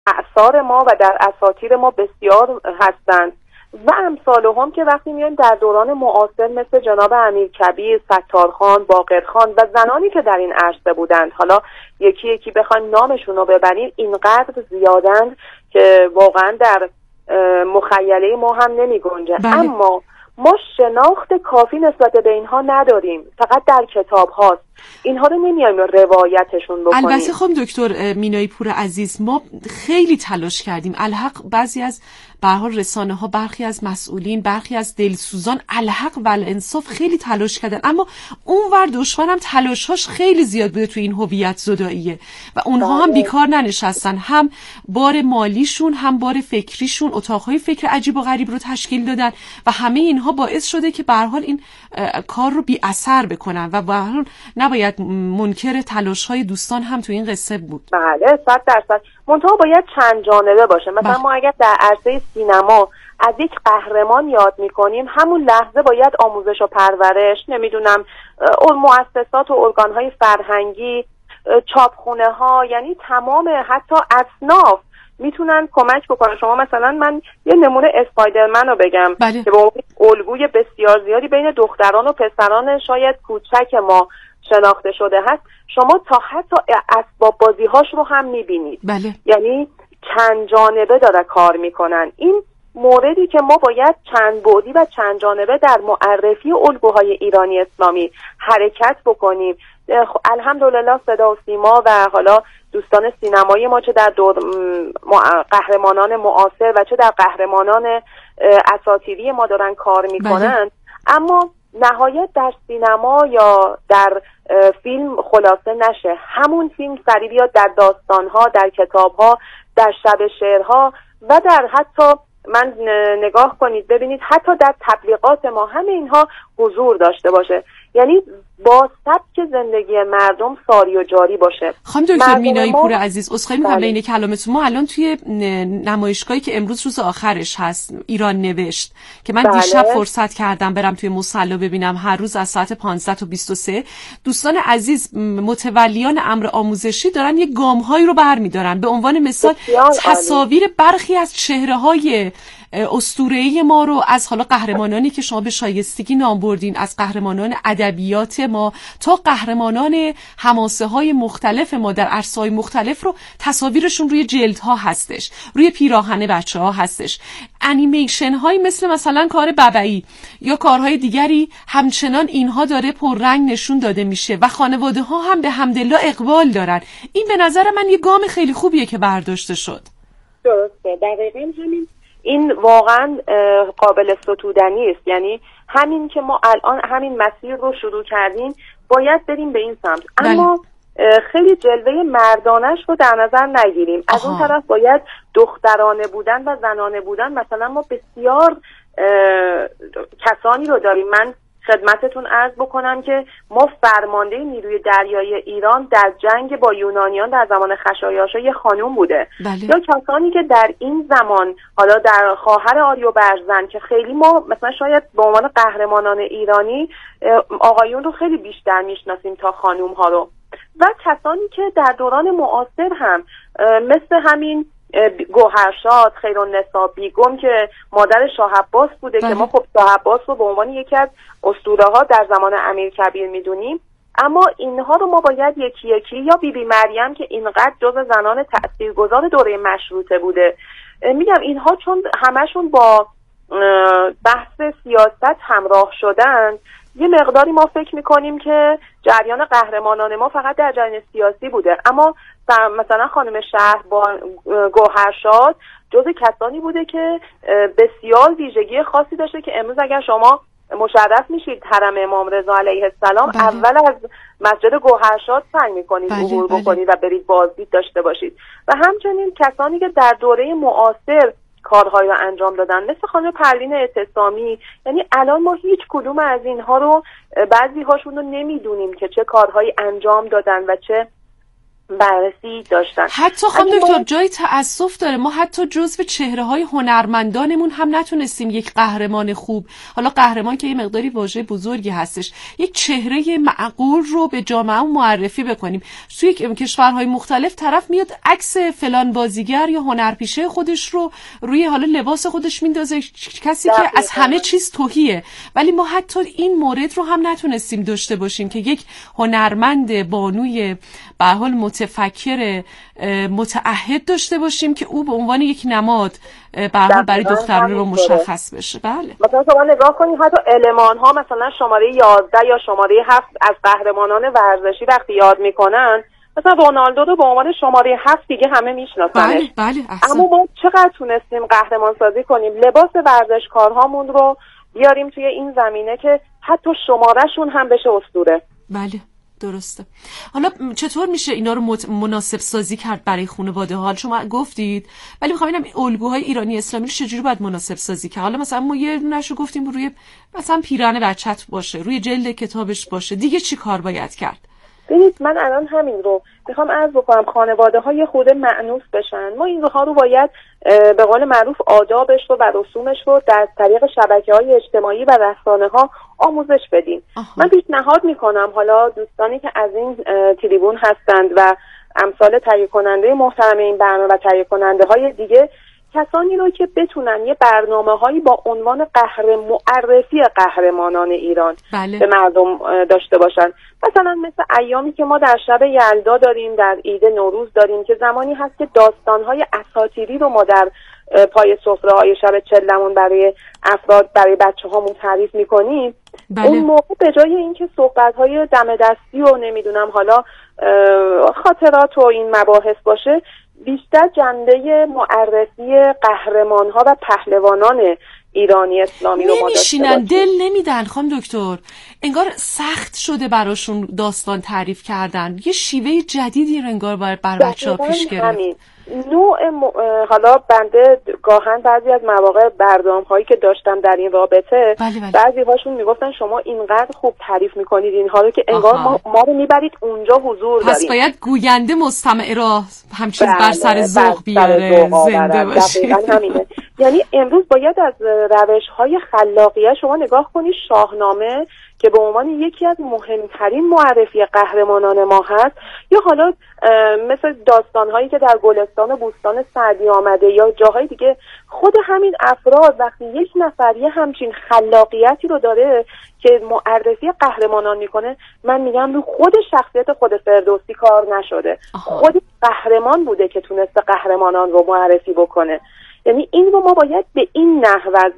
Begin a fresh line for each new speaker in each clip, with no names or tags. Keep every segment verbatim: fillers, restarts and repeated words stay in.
اعصار ما و در اساطیر ما بسیار هستند و امثالهم که وقتی میایم در دوران معاصر مثل جناب امیرکبیر، ستارخان، باقرخان و زنانی که در این عرصه بودند، حالا یکی یکی بخوایم نامشون رو ببریم، اینقدر زیادند که واقعا در مخیله ما هم نمی گنجه. اما ما شناخت کافی نسبت به اینها نداریم، فقط در کتاب هاست. اینها رو نمیایم روایتشون بکنیم.
البته خب دکتر مینایی پور عزیز، ما خیلی تلاش کردیم، الحق بعضی از به هر حال رسانه ها، برخی از مسئولین، برخی از دلسوزان الحق و الانصاف خیلی تلاش کردن، اما اونور دشمنم تلاشاش خیلی زیاد بوده تو این هویت زداییه و اونها هم بیکار ننشستن، هم بار مالیشون هم بار فکریشون اتاقهای فکر عجیب و غریب رو تشکیل دادن و همه اینها باعث شده که به هر حال این کار رو بی اثر بکنن و به هر حال نباید منکر تلاش‌های دوستان هم تو این قصه بود.
بله صد درصد. منتها باید چند جانبه باشه. مثلا ما اگر در عرصه سینما از یک قهرمان یاد میکنیم، همون لحظه باید آموزش و پرورش، نمیدونم مؤسسات و ارگان‌های فرهنگی، چاپخونه ها، یعنی تمام حتی اصناف میتونن کمک بکنن. شما مثلا من یه نمونه اسپایدرمن رو بگم
بله.
که به الگوی بسیار زیادی بین دختران و پسران شاید کوچک ما شناخته شده هست. شما تا حتی اسباب بازی هاش رو هم میبینید.
بله.
یعنی چند جانبه داره کار میکنن. این موردی که ما باید چند بعدی و چند جانبه در معرفی الگوهای ایرانی اسلامی حرکت بکنیم. الحمدلله صدا و سیما و حالا دوستان سینمایی ما چه در دور قهرمانان معاصر و چه در قهرمانان اساطیری ما دارن کار میکنن. بله. اما نهایت در سینما یا در فیلم خلاصه نشه. همون فیلم سری بیاد در داستانها، در کتابها، در شب شعرها و در حتی من نگاه کنید ببینید حتی در تبلیغات ما همه اینها حضور داشته باشه. یعنی با سبک زندگی مردم ساری و جاری باشه.
خانم دکتر مینایی پور عزیز، عذرخواهی می‌کنم بین کلامتون، ما الان توی نمایشگاهی که امروز روز آخرش هست، ایران نوشت، که من بله. دیشب فرصت کردم برم توی مصلی ببینم، هر روز از ساعت پانزده تا بیست و سه دوستان عزیز متولیان امر آموزشی دارن یک گام‌هایی رو برمی‌دارن، به عنوان مثال تصاویر برخی از چهره‌های اسطوره‌ای ما رو از حالا قهرمانانی که شما به شایستگی نام بردین، از قهرمانان ادبیات ما تا قهرمانان حماسه‌های مختلف ما در عرصه‌های مختلف رو تصاویرشون روی جلدها هستش، روی پیراهن بچه‌ها هستش. انیمیشن هایی مثل مثلا کار ببعی یا کارهای دیگری همچنان اینها داره پررنگ نشون داده میشه و خانواده ها هم به حمدالله اقبال دارن. این به نظر من یه گام خیلی خوبیه که برداشته شد.
درسته، دقیقاً همین. این واقعا قابل ستودنی است. یعنی همین که ما الان همین مسیر رو شروع کردیم باید بریم به این سمت. اما خیلی جلوه مردانش رو در نظر نگیریم. از اون طرف باید دخترانه بودن و زنانه بودن. مثلا ما بسیار کسانی رو داریم. من خدمتتون عرض بکنم که ما فرمانده نیروی دریایی ایران در جنگ با یونانیان در زمان خشایارشا یه خانوم بوده.
بله.
یا کسانی که در این زمان حالا در خواهر آریو برزن که خیلی ما مثلا شاید به عنوان قهرمانان ایرانی آقایون رو خیلی بیشتر میشناسیم تا خانوم ها رو، و کسانی که در دوران معاصر هم مثل همین گوهرشاد، خیرالنسا بیگم که مادر شاه عباس بوده بله. که ما خب شاه عباس رو به عنوان یکی از اسطوره ها در زمان امیرکبیر میدونیم، اما اینها رو ما باید یکی یکی، یا بیبی بی مریم که اینقدر جز زنان تاثیرگذار دوره مشروطه بوده، میگم اینها چون همشون با بحث سیاست همراه شدن، یه مقداری ما فکر میکنیم که جریان قهرمانان ما فقط در جریان سیاسی بوده، اما مثلا خانم شهر با گوهرشاد جز کسانی بوده که بسیار ویژگی خاصی داشته که امروز اگر شما مشرف میشید حرم امام رضا علیه السلام بله. اول از مسجد گوهرشاد سعی میکنید عبور بله. بکنید و برید بازدید داشته باشید. و همچنین کسانی که در دوره معاصر کارهایی رو انجام دادن مثل خانم پروین اعتصامی. یعنی الان ما هیچ کدوم از اینها رو، بعضی هاشون رو نمیدونیم که چه کارهایی انجام دادن و چه بررسی داشتن.
حتی خانم دکتر ما... جای تأسف داره، ما حتی جزو چهره های هنرمندانمون هم نتونستیم یک قهرمان خوب، حالا قهرمان که یه مقداری واژه بزرگی هستش، یک چهره معقول رو به جامعه معرفی بکنیم. توی کشورهای مختلف طرف میاد عکس فلان بازیگر یا هنرپیشه خودش رو روی حالا لباس خودش میندازه، کسی که از همه چیز تهیه، ولی ما حتی این مورد رو هم نتونستیم داشته باشیم که یک هنرمند بانوی به حال متفکر متعهد داشته باشیم که او به عنوان یک نماد به حال برای دختران رو مشخص بشه. بله
مثلا شما نگاه کنید حتی المان ها مثلا شماره یازده یا شماره هفت از قهرمانان ورزشی وقتی یاد میکنن، مثلا رونالدو رو به عنوان شماره هفت دیگه همه میشناسنش.
بله بله احسن.
اما ما چقدر تونستیم قهرمان سازی کنیم، لباس ورزشکارهامون رو بیاریم توی این زمینه که حتی شمارهشون هم بشه اسطوره.
بله درسته. حالا چطور میشه اینا رو مناسب سازی کرد برای خانواده ها؟ شما گفتید، ولی میخوام ببینم الگوهای ایرانی اسلامی رو چجوری باید مناسب سازی کرد؟ حالا مثلا ما یه نشو گفتیم روی مثلا پیراهن بچت باشه، روی جلد کتابش باشه، دیگه چی کار باید کرد؟
ببینید من الان همین رو میخوام عرض بکنم، خانواده های خود مأنوس بشن. ما این ها رو باید به قول معروف آدابش رو و رسومش رو در طریق شبکه‌های اجتماعی و رسانه ها آموزش بدیم. آها. من پیشنهاد میکنم حالا دوستانی که از این تریبون هستند و امثال تهیه کننده محترم این برنامه و تهیه کننده های دیگه، کسانی رو که بتونن یه برنامه‌هایی با عنوان قهر معرفی قهرمانان ایران
بله.
به مردم داشته باشن. مثلا مثل ایامی که ما در شب یلدا داریم، در عید نوروز داریم، که زمانی هست که داستان‌های اساطیری رو ما در پای سفره‌های شب چلمون برای افراد، برای بچه‌هامون تعریف می‌کنیم.
بله.
اون موقع به جای اینکه صحبت‌های دم دستی و نمیدونم حالا خاطرات و این مباحث باشه، بیشتر جنبه معرفی قهرمان‌ها و پهلوانان ایرانی اسلامی رو ما داشته باشیم.
دل نمیدن خانم دکتر، انگار سخت شده براشون داستان تعریف کردن، یه شیوه جدیدی رو انگار بر بچه‌ها پیش گرفت.
نوع م... حالا بنده گاهن بعضی از مواقع برنامه هایی که داشتم در این رابطه،
بله بله.
بعضی هاشون میگفتن شما اینقدر خوب تعریف میکنید اینها رو که انگار ما, ما رو میبرید اونجا حضور داریم.
پس باید گوینده مستمع را همچیز بله. بر سر ذوق بیاره، زنده باشه.
همینه. یعنی امروز باید از روش های خلاقیت شما نگاه کنید. شاهنامه که به عنوان یکی از مهمترین معرفی قهرمانان ما هست، یا حالا مثل داستان‌هایی که در گلستان و بوستان سعدی آمده یا جاهای دیگه، خود همین افراد وقتی یک نفر یه همچین خلاقیتی رو داره که معرفی قهرمانان میکنه، من میگم رو خود شخصیت خود فردوسی کار نشده. آها. خود قهرمان بوده که تونسته قهرمانان رو معرفی بکنه. یعنی این رو ما باید به این نحو از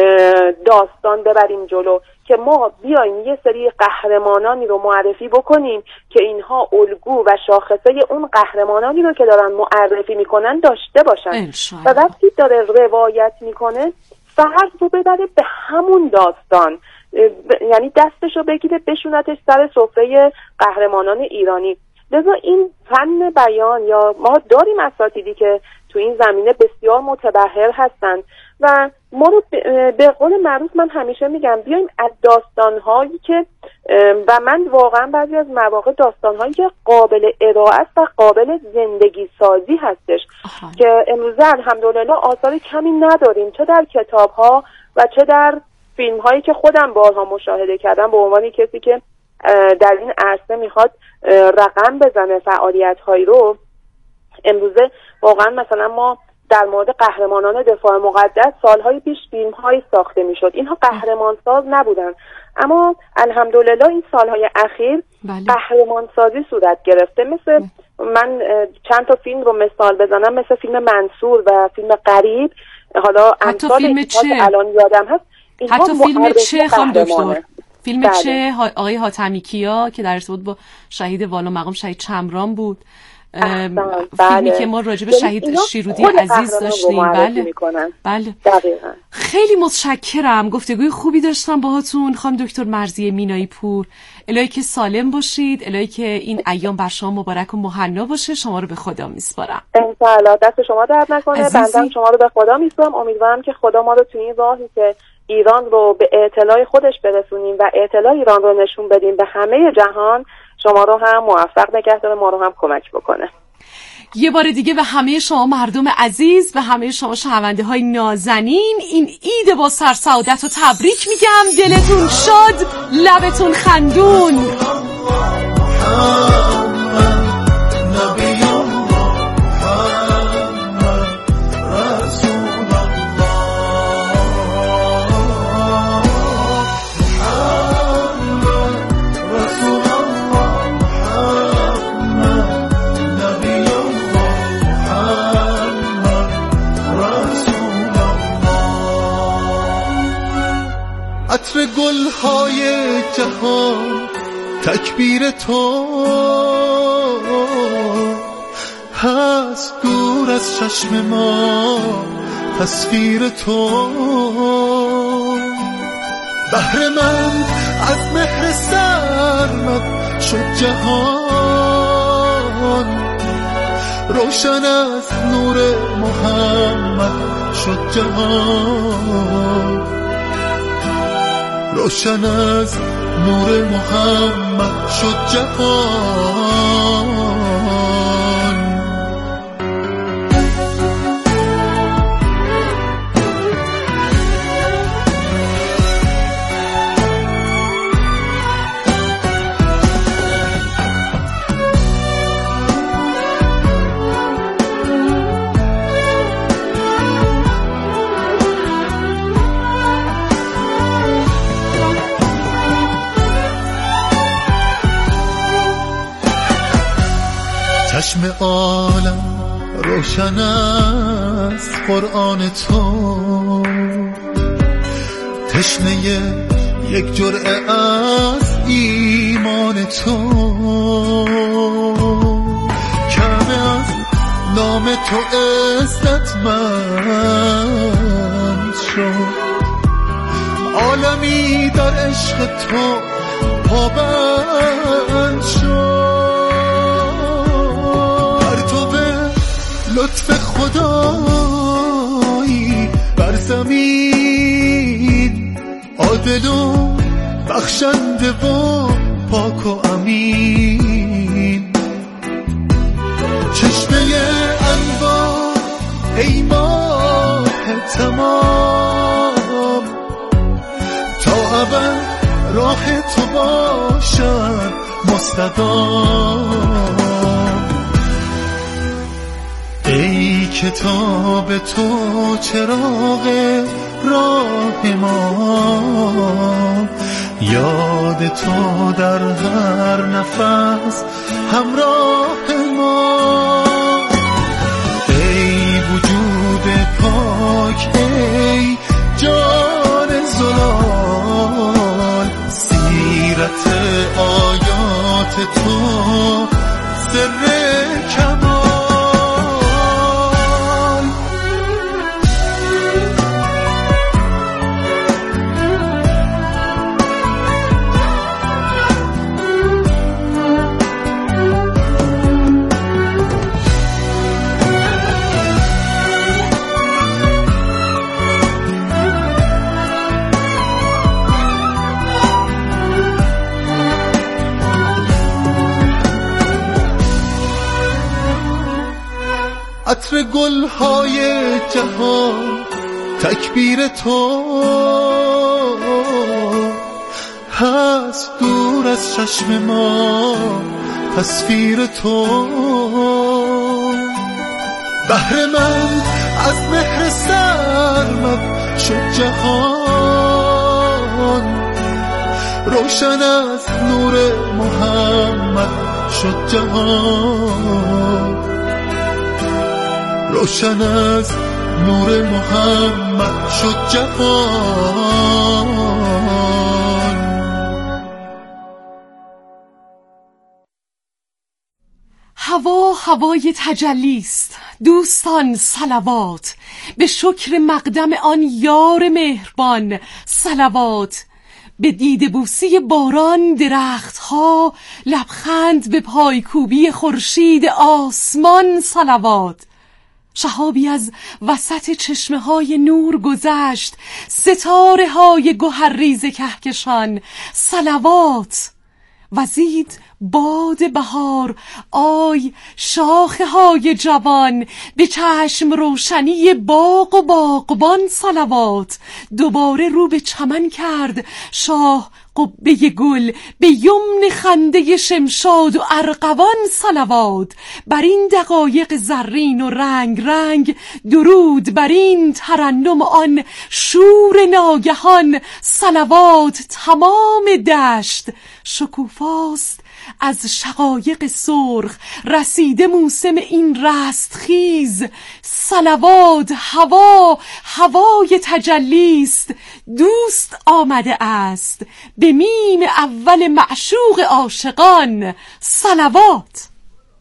داستان ببریم جلو که ما بیایم یه سری قهرمانانی رو معرفی بکنیم که اینها الگو و شاخصه اون قهرمانانی رو که دارن معرفی میکنن داشته باشن و وقتی داره روایت میکنه فرض رو ببره به همون داستان، یعنی دستش رو بگیره بشونتش سر سفره قهرمانان ایرانی. لذا این فن بیان، یا ما داریم اساتیدی که تو این زمینه بسیار متبحر هستند و ما رو به قول معروف من همیشه میگم بیایم از داستانهایی که و من واقعا بعضی از مواقع داستانهایی که قابل ارائه است و قابل زندگی سازی هستش آها. که امروزه الحمدلله آثار کمی نداریم، چه در کتاب‌ها و چه در فیلم‌هایی که خودم بارها مشاهده کردم به عنوان کسی که در این عرصه میخواد رقم بزنه فعالیت‌هایی رو. امروزه واقعا مثلا ما در مورد قهرمانان دفاع مقدس سالهای پیش فیلم‌هایی ساخته میشد، اینها قهرمانساز نبودن، اما الحمدلله این سالهای اخیر بله. قهرمانسازی صورت گرفته. مثل من چند تا فیلم رو مثال بزنم، مثل فیلم منصور و فیلم غریب، حالا
حتی فیلم چه
الان یادم هست،
حتی فیلم چه خانم دکتر، فیلم بله. چه آقای حاتمی کیا که در ارتباط با شهید والا مقام شهید چمران بود، فیلمی بله. که ما راجب شهید شیرودی عزیز داشتیم. بله بله
دقیقاً.
خیلی متشکرم، گفتگوی خوبی داشتم باهاتون خانم دکتر مرضیه مینایی پور. الهی که سالم باشید، الهی که این ایام بر شما مبارک و مهنا باشه. شما رو به خدا میسپارم.
ان شاء الله دست شما درد نکنه، بنده شما رو به خدا میسپارم. امیدوارم که خدا ما رو تو این راهی که ایران رو به اطلاع خودش برسونیم و اطلاع ایران رو نشون بدیم به همه جهان شما رو هم موفق نگه داره، ما رو هم کمک بکنه.
یه بار دیگه به همه شما مردم عزیز، به همه شما شنونده های نازنین، این عید با سرسعادت و تبریک میگم. دلتون شاد، لبتون خندون.
عطر گل‌های جهان تکبیر تو هست، دور از چشم ما تصویر تو. بهر من از مهر سرمت شد جهان، روشن از نور محمد شد جهان، روشن از نور محمد شد جهان. چشم عالم روشن است قرآن تو، تشنه یک جرعه از ایمان تو. کعبه از نام تو عزتمند شد، عالمی در عشق تو پابند شد. لطف خدایی بر زمین، عادل و بخشنده و پاک و امین. چشمه انوار ای ماه تمام، تا ابد راه تو باشد مستدام. ای کتاب تو چراغ راه ما، یاد تو در هر نفس همراه ما. ای وجود پاک، ای جان زلال، سیرت آیات تو سر کمال. عطر گل‌های جهان تکبیر تو هست، دور از چشم ما تصویر تو. بهر من از مهر سرمت شد جهان، روشن از نور محمد شد جهان، روشن از نور محمد شد جهان.
هوا هوای تجلیست دوستان، صلوات به شکر مقدم آن یار مهربان، صلوات به دیده بوسی باران درختها، لبخند به پایکوبی خورشید آسمان، صلوات. شهابی از وسط چشمه های نور گذشت، ستاره های گوهرریز کهکشان، صلوات. وزید باد بهار، آی شاخه های جوان، به چشم روشنی باغ و باغبان صلوات. دوباره رو به چمن کرد شاه قبه گل، به یمن خنده شمشاد و ارغوان صلوات. بر این دقایق زرین و رنگ رنگ درود، بر این ترنم آن شور ناگهان صلوات. تمام دشت شکوفاست از شقایق سرخ، رسیده موسم این رستخیز صلوات. هوا هوای تجلیست، دوست آمده است به میم اول معشوق عاشقان صلوات.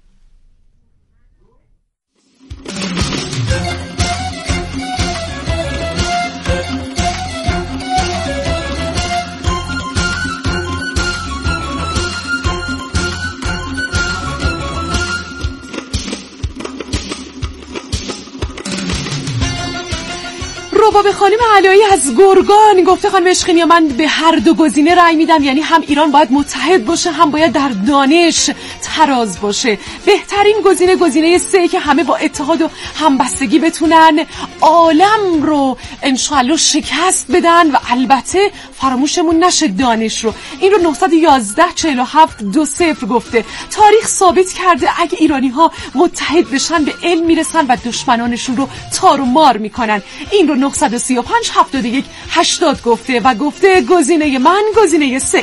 رباب خانم علایی از گرگان گفته خانم اشقینیا من به هر دو گزینه رأی میدم، یعنی هم ایران باید متحد باشه، هم باید در دانش تراز باشه. بهترین گزینه گزینه سه که همه با اتحاد و همبستگی بتونن عالم رو انشالله شکست بدن و البته فراموشمون نشه دانش رو. این رو نه یک یک چهار هفت دو صفر گفته. تاریخ ثابت کرده اگه ایرانی ها متحد بشن به علم میرسن و دشمنانشون رو تار و مار میکنن. این رو نه سه پنج هفتاد و یک هشتاد گفته و گفته گزینه من گزینه سه.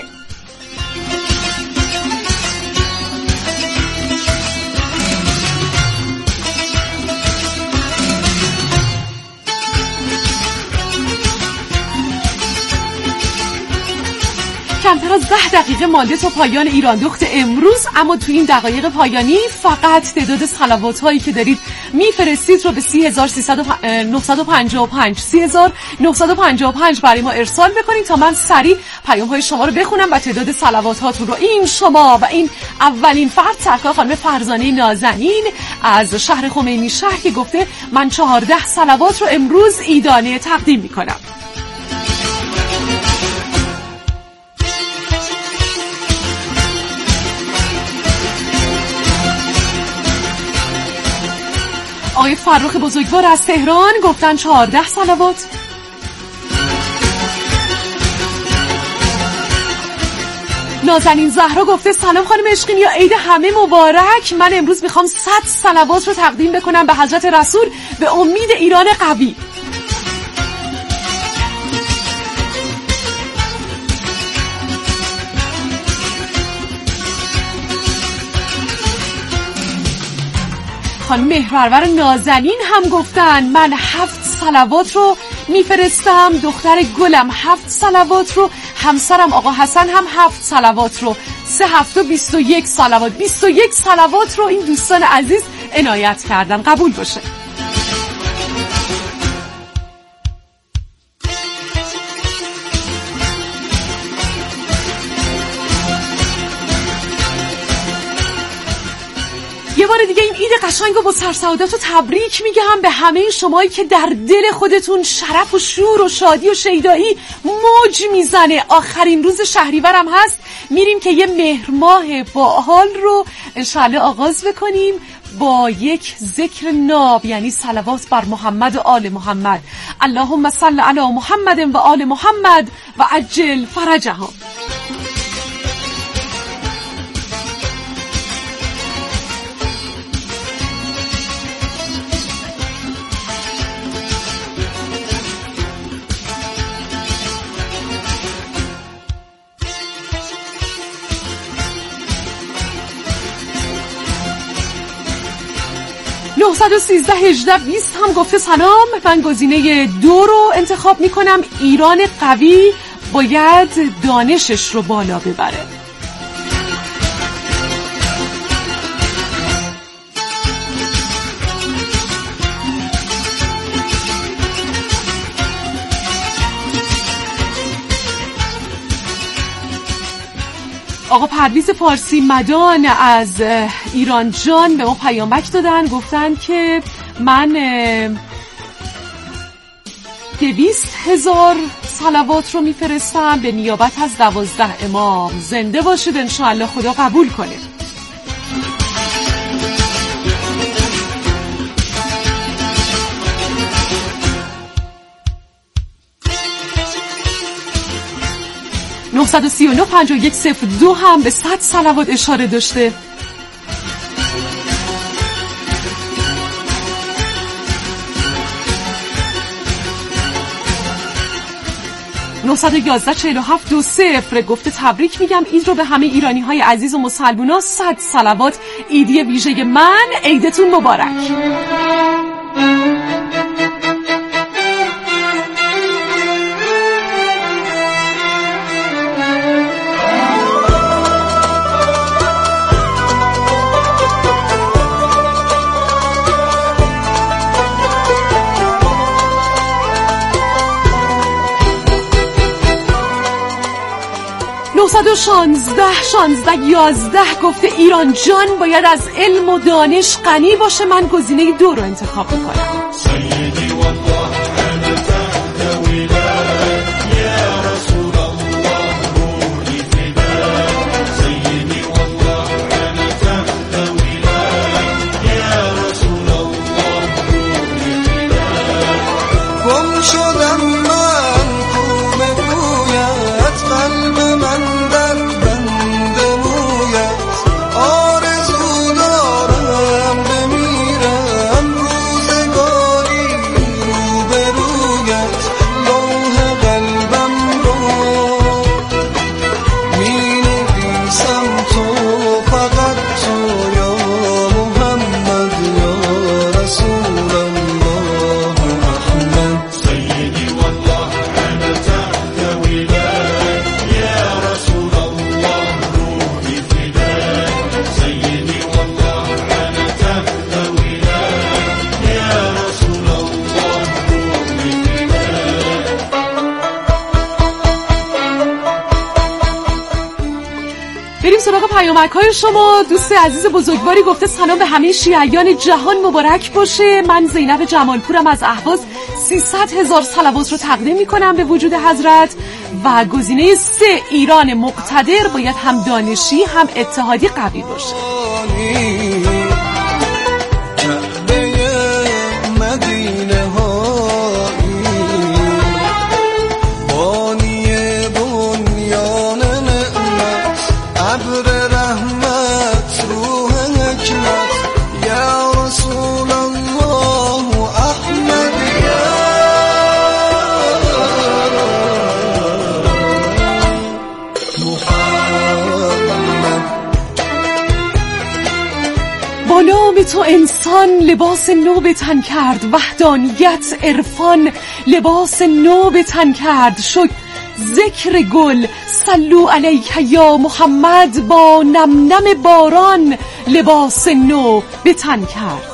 کمتر از ده دقیقه مانده تا پایان ایران دخت امروز، اما تو این دقایق پایانی فقط تعداد صلوات هایی که دارید میفرستید رو به سی هزار نهصد و پنجاه و پنج سی هزار نهصد و پنجاه و پنج برای ما ارسال بکنید تا من سریع پیام های شما رو بخونم و تعداد صلوات هاتون رو. این شما و این اولین فرد سرکار خانم فرزانه نازنین از شهر خمینی شهر که گفته من چهارده صلوات رو امروز عیدانه تقدیم میکنم. آقای فرخ بزرگوار از تهران گفتن چهارده صلوات. نازنین زهرا گفته سلام خانم اشقینیا، عید همه مبارک. من امروز میخوام صد صلوات رو تقدیم بکنم به حضرت رسول به امید ایران قوی. خانم مهرورور نازنین هم گفتن من هفت صلوات رو میفرستم، دختر گلم هفت صلوات رو، همسرم آقا حسن هم هفت صلوات رو، سه هفته بیست و یک صلوات بیست و یک صلوات رو این دوستان عزیز عنایت کردن. قبول باشه. یه بار دیگه این عید قشنگ و با سرسعادت و تبریک میگم به همه شمایی که در دل خودتون شرف و شور و شادی و شیدایی موج میزنه. آخرین روز شهریورم هست، میریم که یه مهر ماه باحال رو انشالله آغاز بکنیم با یک ذکر ناب، یعنی صلوات بر محمد و آل محمد. اللهم صل علی محمد و آل محمد و عجل فرجهم. نه یک سه یک هجده بیست هم گفته سلام، من گزینه دو رو انتخاب میکنم. ایران قوی باید دانشش رو بالا ببره. آقا پرویز فارسی مدان از ایران جان به ما پیامک دادن، گفتن که من دویست هزار صلوات رو میفرستم به نیابت از دوازده امام. زنده باشید انشاءالله، خدا قبول کنه. نه سه نه پنج یک صفر دو هم به صد صلوات اشاره داشته. نه یک یک چهل و هفت دو صفر گفته تبریک میگم عید رو به همه ایرانی های عزیز و مسلمونا. صد صلوات. عیدی ویژه من، عیدتون مبارک. نه شانزده شانزده یازده گفته ایران جان باید از علم و دانش غنی باشه. من گزینه دو رو انتخاب میکنم. پیامک‌های شما. دوست عزیز بزرگواری گفته سلام به همه شیعیان جهان مبارک باشه. من زینب جمالپورم از اهواز. سیصد هزار صلوات رو تقدیم میکنم به وجود حضرت. و گزینه سه ایران مقتدر باید هم دانشی هم اتحادی قوی باشه. تو انسان لباس نو به تن کرد، وحدانیت عرفان لباس نو به تن کرد. شد ذکر گل صلو علیک یا محمد، با نم نم باران لباس نو به تن کرد.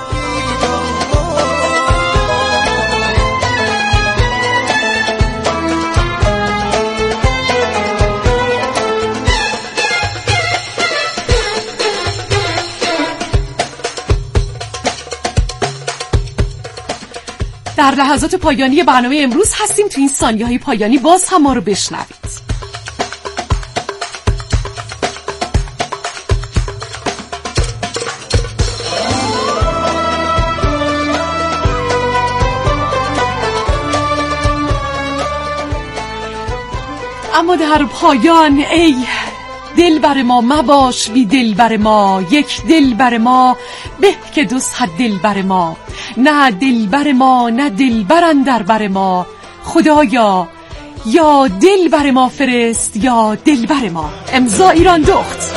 در لحظات پایانی برنامه امروز هستیم. تو این ثانیه‌های پایانی باز هم ما رو بشنوید. اما در پایان ای دل بر ما مباش بی دل بر ما، یک دل بر ما به که دو صد دل بر ما. نه دل بر ما نه دل بر اندر بر ما، خدایا یا دل بر ما فرست یا دل بر ما. امضا ایران دخت.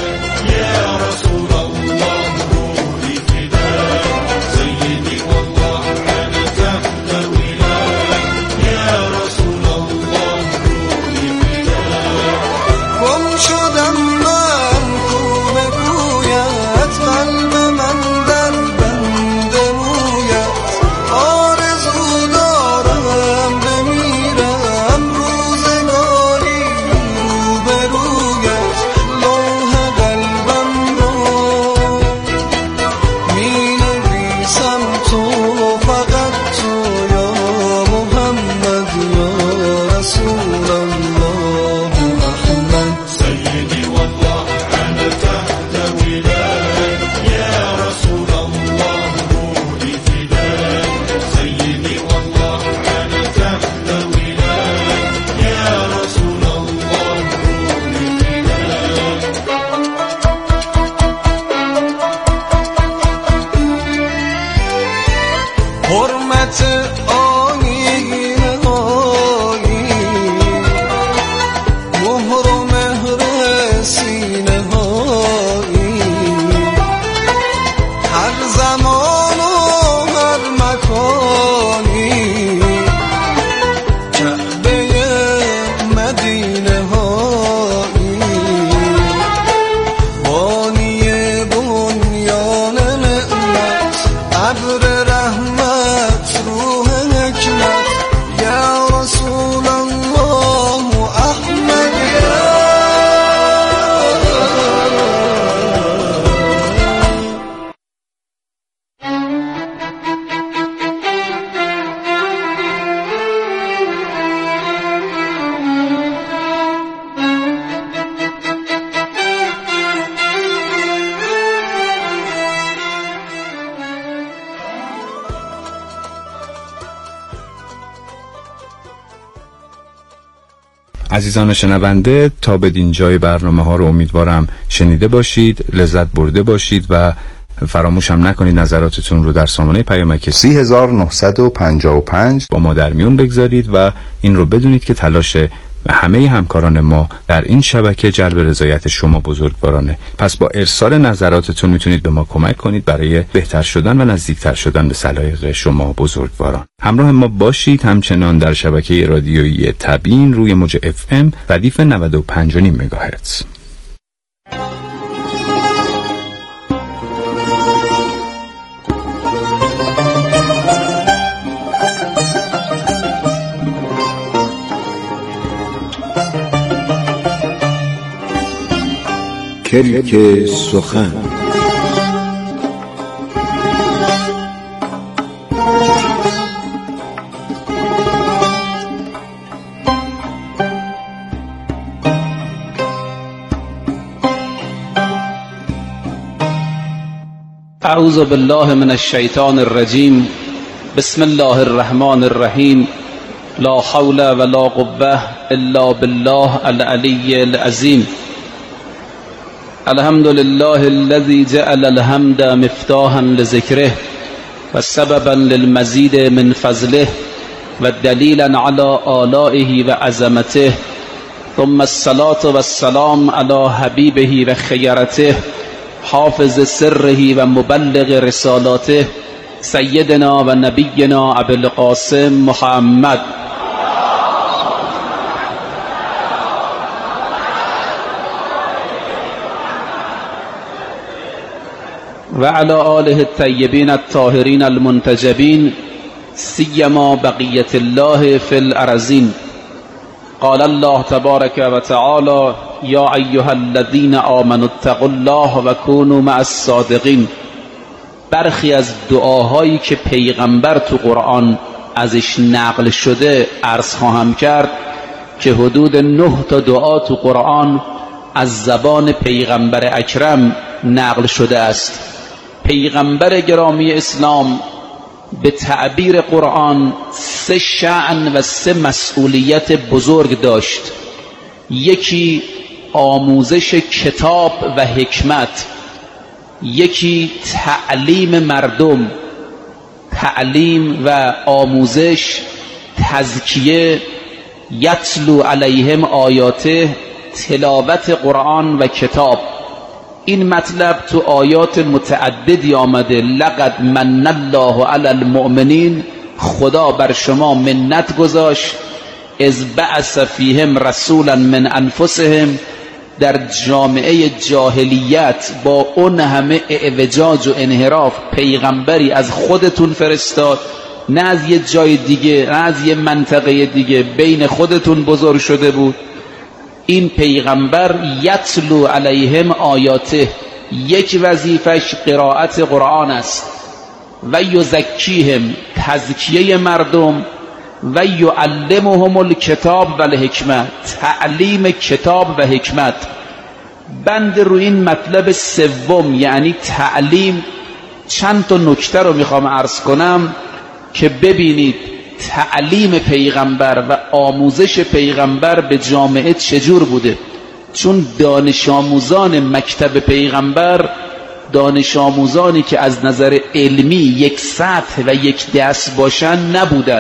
عزیزان شنونده، تا بدین جای برنامه ها رو امیدوارم شنیده باشید، لذت برده باشید و فراموش هم نکنید نظراتتون رو در سامانه پیامک
سی هزار و نهصد و پنجاه و پنج
با ما در میون بگذارید و این رو بدونید که تلاش همه همکاران ما در این شبکه جلب رضایت شما بزرگوارانه. پس با ارسال نظراتتون میتونید به ما کمک کنید برای بهتر شدن و نزدیکتر شدن به سلایق شما بزرگواران. همراه ما باشید همچنان در شبکه رادیویی تبیین روی موج اف ام ردیف نود و پنج و نیم مگاهرتز.
کلک سخن.
اعوذ بالله من الشیطان الرجیم. بسم الله الرحمن الرحیم. لا حول ولا قوة الا بالله العلی العظیم. الحمد لله الذي جعل الحمد مفتاحا لذكره وسببا للمزيد من فضله ودليلا على آلائه وعظمته، ثم الصلاة والسلام على حبيبه وخيرته حافظ سره ومبلغ رسالاته سيدنا ونبينا أبي القاسم محمد وعلى آله الطيبين الطاهرين المنتجبين سيما بقية الله في الأرضين. قال الله تبارك وتعالى: يا أيها الذين آمنوا اتقوا الله وكونوا مع الصادقين. برخی از دعاهایی که پیغمبر تو قرآن ازش نقل شده عرض خواهم کرد که حدود نه تا دعا تو قرآن از زبان پیغمبر اکرم نقل شده است. پیغمبر گرامی اسلام به تعبیر قرآن سه شأن و سه مسئولیت بزرگ داشت. یکی آموزش کتاب و حکمت، یکی تعلیم مردم، تعلیم و آموزش، تزکیه، یتلو علیهم آیاته، تلاوت قرآن و کتاب. این مطلب تو آیات متعددی آمده. لقد من الله علی المؤمنین، خدا بر شما منت گذاشت، اذ بعث فیهم رسولا من انفسهم، در جامعه جاهلیت با اون همه اعوجاج و انحراف پیغمبری از خودتون فرستاد، نه از یه جای دیگه، نه از یه منطقه دیگه، بین خودتون بزرگ شده بود. این پیغمبر یتلو علیهم آیاته، یک وظیفش قرائت قرآن است، و یزکیهم، تزکیه مردم، و یعلمهم الکتاب و الحکمت، تعلیم کتاب و حکمت. بند رو این مطلب سوم یعنی تعلیم چند تا نکته رو میخوام عرض کنم که ببینید تعلیم پیغمبر و آموزش پیغمبر به جامعه چجور بوده. چون دانش آموزان مکتب پیغمبر دانش آموزانی که از نظر علمی یک سطح و یک دست باشن نبودن.